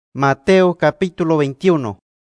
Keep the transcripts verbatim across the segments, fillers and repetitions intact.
Mateo capítulo veintiuno.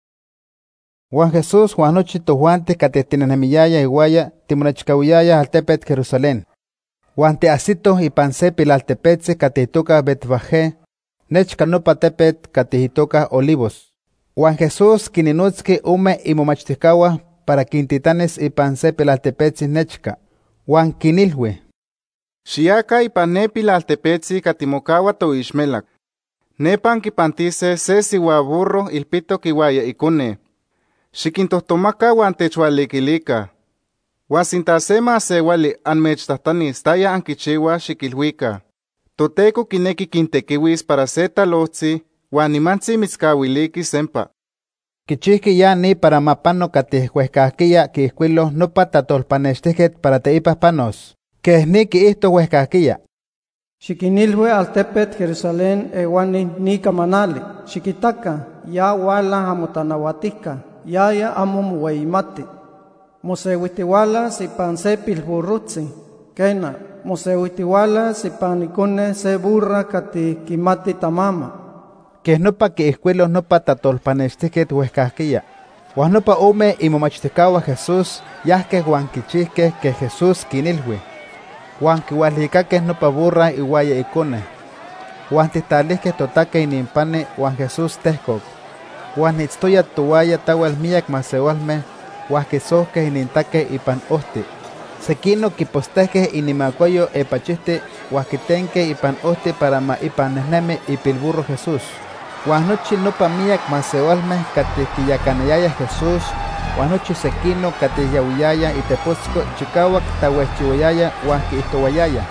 Juan Jesús Juan nochi tojuantes catehtinenemiaya iguaya timonechcahuiyaya altepet Jerusalén. Juan teasito ipan se pilaltepetzi catihtoca Betfagé, nechca nopa tepet catihitoca Olivos. Juan Jesús quininutzki ume imomachticaua para quintitanes ipan se pilaltepetzi nechca. Juan quinilhui: Xiaca ipan ne pilaltepetzi catimocaua toixmelak. Nepan kipantise se siua burro ilpito kiwaya ikune. Xikintohtomaca uan techualikilika. Uan sinta se masewali anmechtahtanis taya ankichiwa xikilhuika. Toteco kineki kintekiwis para se talotzi uan nimantzi mitzkawiliki sempa. Kichihki ya ni para mapano catihhuehcahquiya kiihcuilo nopa tatolpanextihet para teipas panos. Queh ni kiihto huehcahquiya. Xiquinilhui altepet Jerusalén ewani ni kamanali. Xiquitaca, ya wala amotanauatica, yaya amo muweimati. Moseuitiwala sipan se pilburrutzi. Kena, moseuitiwala sipan ikune se burra kati kimati tamama. Que nopa kiihcuilo nopa tatolpanextihet huehcahquiya. Huan nopa ume imomachticaua Jesús yahque Juan kichihque que Jesús quinilhui. Juan kiualihcaque nopa burra iuaya ikone. Juan tihtalihque totaque inimpane Juan Jesús tehcoc. Juan itztoya tuaya tawel miak masewalme, Juan kisohque inintaque ipan ohti. Sequino kipostehque inimacuayo epachihti, Juan kitenque ipan ohti para ma ipan nehnemi ipilburro Jesús. Juan nochi nopa miak masewalme catihquiyacanayaya Jesús, Juan nochi sequino catihyauyaya itepotzco chicauac tauehchiuayaya Juan kiihtowayaya.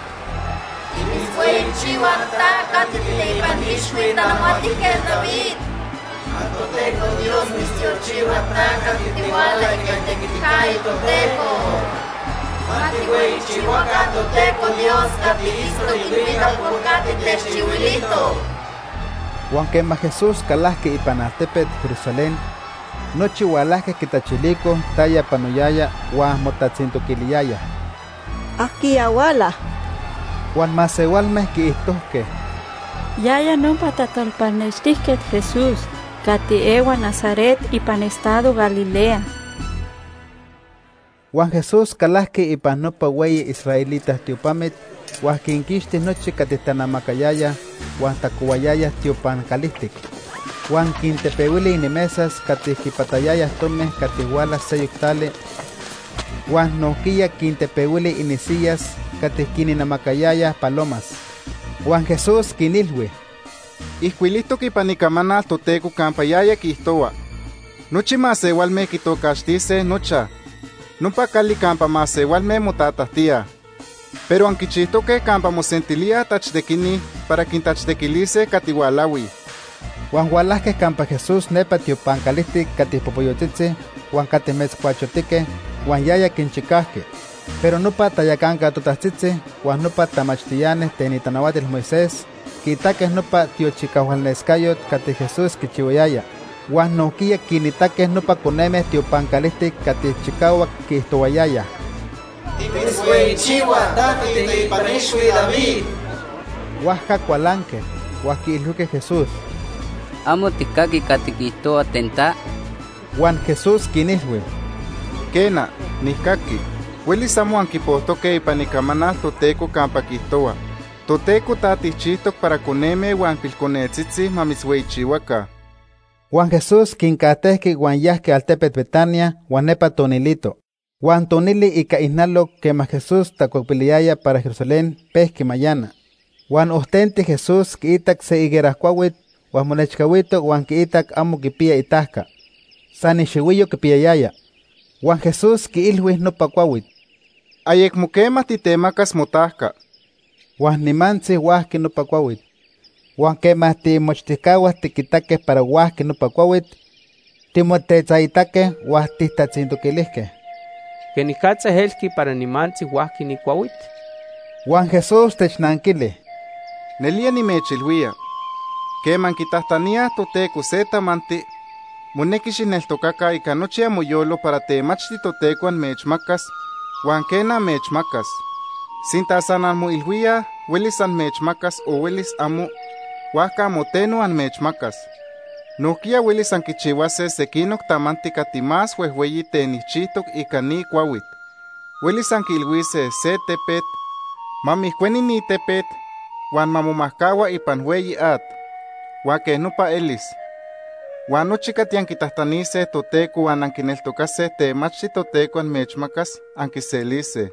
Imiscuechihuanta catiteipanixhui tanahuatihque David. Toteco Dios mistiochihuanta catitihuala icatequihcai Toteco. Matihueichihuaca Toteco Dios catihisto quimita por catitechchihuilito. Juan quema Jesús calahque ipan altepet Jerusalén, nochi hualahque kitachilico taya panoyaya Juan motatzintoquiliyaya. Aquí awala. Juan masewalmeh kiihtohque: Yaya nopa tatolpanextihquet Jesús, cati ewa Nazaret ipan estado Galilea. Juan Jesús calahque ipan nopa weyi israelitas tiopamit, Juan quinquixti nochi catihtanamacayaya, Juan tacuayaya tiopan calihtic. Juan quintepeuili inimesas catihquipatayaya tomeh catihuala seyuctali. Juan nohquiya quintepeuili inisillas catihquininamacayaya palomas. Juan Jesús quinilhui: Ihcuilihtoc ipan icamana Toteco campa yaya quihtoua. Nochi masewalmeh quitocaxtiseh nocha. Nopa cali campa masewalmeh motatahtia. Pero anquichihtoque campa mosentilia tachtequini para quintachtequilise catihualaui. Juan hualahque campa Jesús nepa tiopan calihtic catihpopoyotzitzi, Juan catemetzcuachotique, Juan yaya quinchicahque. Pero nopa tayacanca totahtzitzi, Juan nopa tamachtiyanes tenitanauatil Moisés, quitaque nopa tiochicahualnescayot cati Jesús quichiuayaya. Juan nohquiya quinitaque nopa conemeh tiopan calihtic catihchicauac quihtowayaya: Imiscueichihuanta catiteipanixhui David. Huasca cualanque, Juan quiilhuique Jesús: Amo ticaqui catiquihtoa tenta. Juan Jesús quinilhui: Kena, nihcaqui. Huelis amo anquipohtoque ipan icamana Toteco campa quihtoua. Toteco tatihchihtoc para coneme uan pilconetzitzi mamitzweichihuaca. Juan Jesús quincatehque Juan yahque altepet Betania, Juan nepa tonilito. Juan tonili ica ihnalo quema Jesús tacuacpiliaya para Jerusalén pehque mayana. Juan ostenti Jesús quiitac se higuerascuauit, Juan monechcahuito Juan quiitac amo quipia itahca. San ixiuillo quipiyayaya. Juan Jesús quiilhuis nopa cuauit: Ayecmoquemah titemacas motahca. Juan nimantzi huasqui nopa cuauit. Juan quemah timochtihcauas tiquitaque para huasqui nopa cuauit, timotetzaitaque huas tihtatzintoquilihque. Kenicatza helki para nimantzi huasqui nicuauit. Juan Jesús technanquili: Nelia nimechilhuia. Queman quitahtaniah Toteco se tamanti, moneki xineltocaca ica nochi amoyolo para temachti Toteco anmechmacas, huan kena mechmacas. Sinta san anmoilhuia, huelis anmechmacas o huelis amo, huajka amo teno anmechmacas. Nohkia uelis ankichiuase sekinok tamanti kati más huehueyi tenichihtok ika ni kuawit. Uelis ankiilhuise se tepet, mamihkueni ni tepet, wan mamomahkawa ipan hueyi at, wan keh nopa elis. Wan nochi kati ankitahtanise toTeko wan ankineltokase temachti toTeko anmechmakas ankiselise.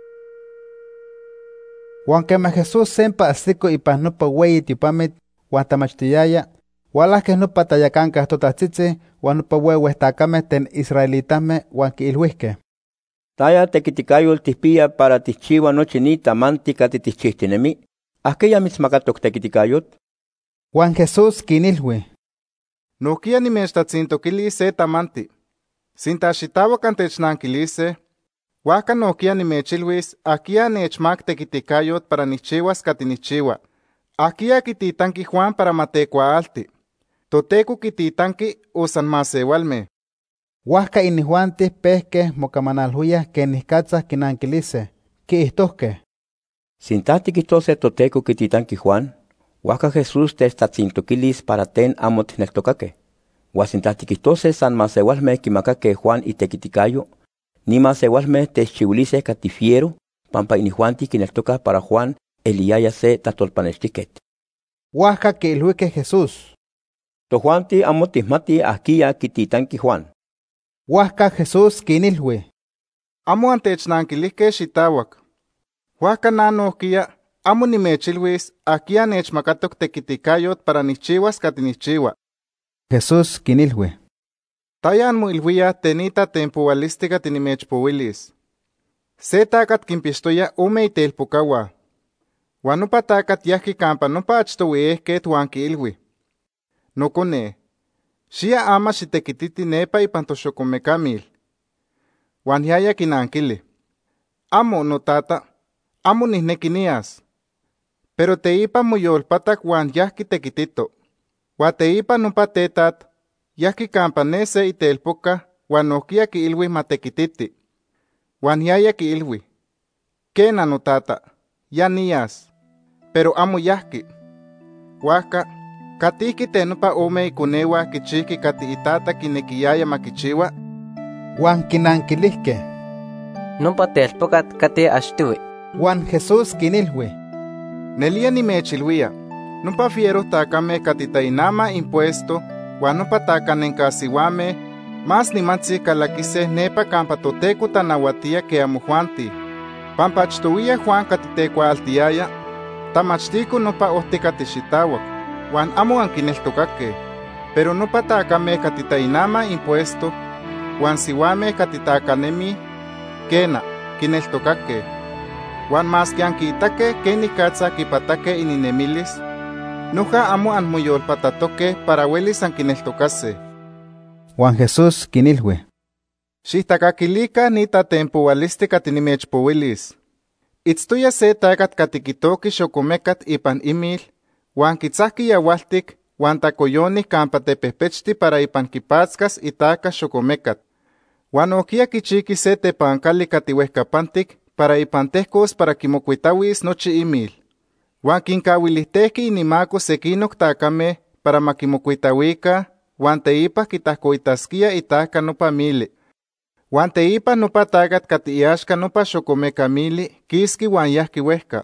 Wan kemah Jesús sempa asiko ipan nopa hueyi tiopamit wan tamachtiyaya, ualahkeh nopa tayakankah totajtzitzi wan nopa ueuehtakameh ten israelitameh wan kiilhuihkeh: Taya tekitikayol tihpia para tihchiua nochi ni tamanti kati tihchihtinemi, ¿ahkeya mitzmakatok tekitikayot? Wan Jesús kinilhui: Nohkia nimechtatzintokilis se tamanti. Sinta xitawak antechnankilise, huajka nohkia nimechilhuis ahkia nechmak tekitikayot para nichiuas kati nichiua. Ahkia kititanki Juan para matekuaalti. ToTeko kititanki o san masewalmeh. Huajka inihuantih pehkeh mokamanalhuyah kenihkatzah kinankilise, kiihtohkeh: Sinta tikihtose ToTeko kititanki Juan, huajka Jesús techtlatzintokilis para ten amo tineltokakeh. Huan sinta tikihtose san masewalmeh kimakakeh Juan itekitikayo, ni masewalmeh techchiuiliseh kati fiero, pampa inihuantih kineltokah para Juan eliyaya se tlahtolpanextihketl. Huajka kiilhuikeh Jesús: Tojuantih amo tihmatih ahkia kititanki Juan. Huajka Jesús kinilhui: Amo antechnankilihkeh xitawak. Huajka na nohkia amo nimechilhuis ahkia nechmakatok tekitikayot para nichiuas kati nichiua. Jesús kinilhui: Taya anmoilhuiyah tenita tempoualistih kati nimechpouilis. Se takat kimpixtoya ome itelpokauah. Wan nopa takat yahki kampa nopa achtoui ehketl wan kiilhui: Nokone, xia ama xitekititi nepa ipan toxokomekamil. Wan yaya kinankili: Amo, notata, amo nihneki nias. Pero teipa moyolpatak wan yahki tekitito. Wan teipa nopa tetat yahki kampa ne se itelpoka wan nohkia kiilhui matekititi. Wan yaya kiilhui: Kena, notata, ya nias, pero amo yahki. Huajka, katihki tenopa ome ikonewa kichihki kati itata kinekiyaya makichiua. Wan kinankilihkeh: Nompa telpokat kati achtoui. Wan Jesús kinilhui: Nelia nimechilhuia, nopa fiero takameh kati tainama impuesto, wan nopa takanenkasiuameh, más nimantzi kalakiseh nepa kampa ToTeko tanauatia ke amojuantih. Pampa achtouia Juan kati tekuaaltiaya, tamachtiko nopa ohtih kati xitawak, wan amo ankineltokakeh. Pero nopa takameh kati tainama impuesto, wan siuameh kati takanemih, kena, kineltokakeh. Wan maski ankiitakeh kenikatza kipatakeh ininemilis, noja amo anmoyolpatatokeh para uelis ankineltokaseh. Wan Jesús kinilhui: Xihtakakilikan ni tatempoualistih kati nimechpouilis. Itztoya se takat kati kitoki xokomekat ipan imil, wan kitzahki yaualtik, wan takoyonih kampa tepehpechti para ipan kipatzkas itaka xokomekat. Wan nohkia kichiki se tepankali kati uehkapantik para ipan tehkos para kimokuitawis nochi imil. Wan kinkawilihtekki inimako sekinok takameh para makimokuitawika, wan teipa kitahkoitaskia itaka nopa mili. Wan teipa nopa takat kati iaxka nopa xokomeka mili kiski wan yahki uehka.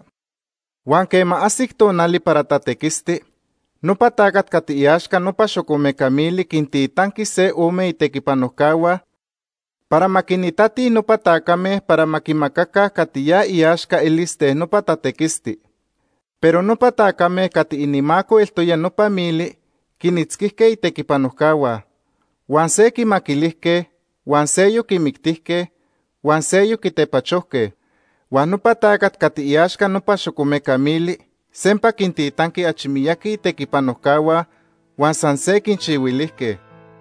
Wan kema asik tonali para tatekisti, nopa takat kati iaxka nopa xokomeka mili kintitanki se ome itekipanohkawa para makinitati nopa takameh para makimakaka kati ya iaxka eliste nopa tatekisti. Pero nopa takameh kati inimako eltoya nopa mili kinitzkihkeh itekipanohkawa, wan se kimakilihkeh, wan seyo kimiktihkeh, wan seyo kitepachohkeh. Wan nopa takat kati iaxka nopa xokomeka mili sempa kintitanki achimiyaki itekipanohkawa, wan san se kinchiuilihkeh.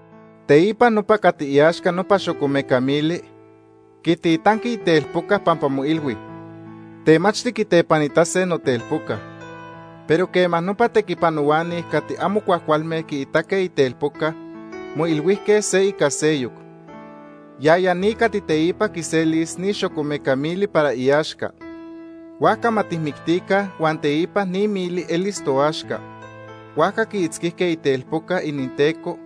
Teipa nopa kati iaxka nopa xokomeka mili kititanki itelpoka pampa moilhui: Temachti kitepanitase notelpoka. Pero kema nopa tekipanouanih kati amo kuahkualmeh kiitakeh itelpoka, moilhuihkeh se ika seyok: Yaya ni kati teipa kiselis ni xokomeka mili para iaxka. Huajka matihmiktika wan teipa ni mili elis toaxka. Huajka kiitzkihkeh itelpoka ininteko,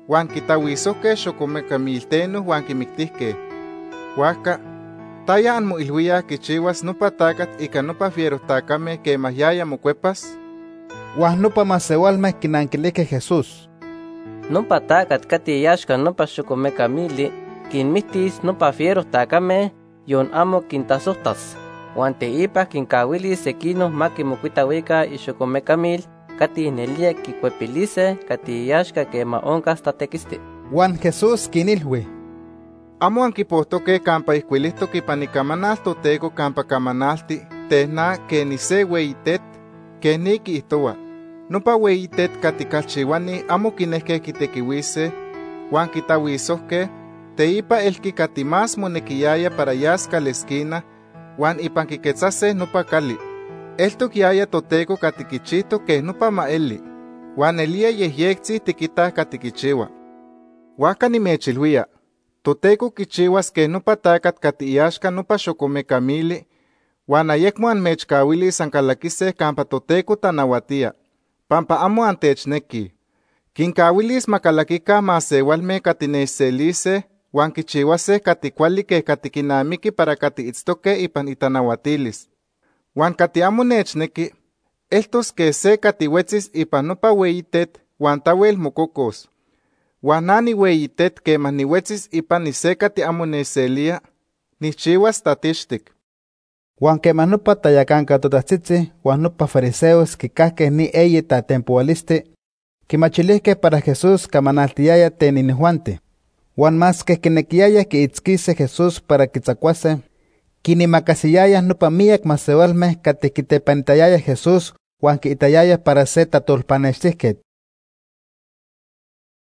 Juan quitahuisohque xocomekamilteno Juan quimictihque. Huaca, taya anmoilhuia quichihuas nopa tacat ica nopa fierohtacame que mahyaya mocuepas. Huan nopa maseualmeh quinanquilique Jesús. Nopa tacat cati yaxca nopa xocomecamili, quinmictis nopa fierohtacame, yon amo quintasohtas. Huan teipa quincahuilis sequino ma quimocuitahuica ixocomecamil, cati nelia quicuepilise, cati yaxca que ma oncas tatequisti. Juan Jesús quinilhui. Amo anquipohtoque campa ihcuilihtoc ipan icamanal toteco campa camanalti, tehna que ni se weitet, que ni quihtoa. Nopa weitet cati calchihuani amo quinehque quitequihuise, Juan quitahuisohque, teipa elqui cati más monequiyaya para yasca la esquina, Juan ipan quiquetzase nopa cali. Eltoc yaya toteco cati quichihto que nopa maeli, Juan elia yehyectzi tiquita cati quichiua. Huaca nimechilhuia, toteco quichihuas que nopa tacat cati iaxca nopa xocomecamili, Juan ayecmo anmechcahuilis ancalaquise campa toteco tanauatia, pampa amo antechneki. Quincahuilis macalaquica maseualme cati nechselise, Juan quichihuase cati cuali que cati quinamiki para cati itztoque ipan itanauatilis. Juan cati amo nechneki, eltos que se cati huetzis ipan nopa weitet, Juan tawel mococos. Juan nani weitet que man nihuetzis ipan ni se cati amo nechselia, nichihuas tatixtik. Juan quema nopa tayacanca totatzitzi, Juan nopa fariseos quicahque ni eyi tatempoaliste, quimachilihque para Jesús camanaltiyaya teninihuante. Juan más que quinequiyaya quiitzquise Jesús para quitzacuase, quinimacasiyaya nopa miyac maseualmeh cati quitepanitayaya Jesús, Juan quiitayaya para se tatolpanextihquet.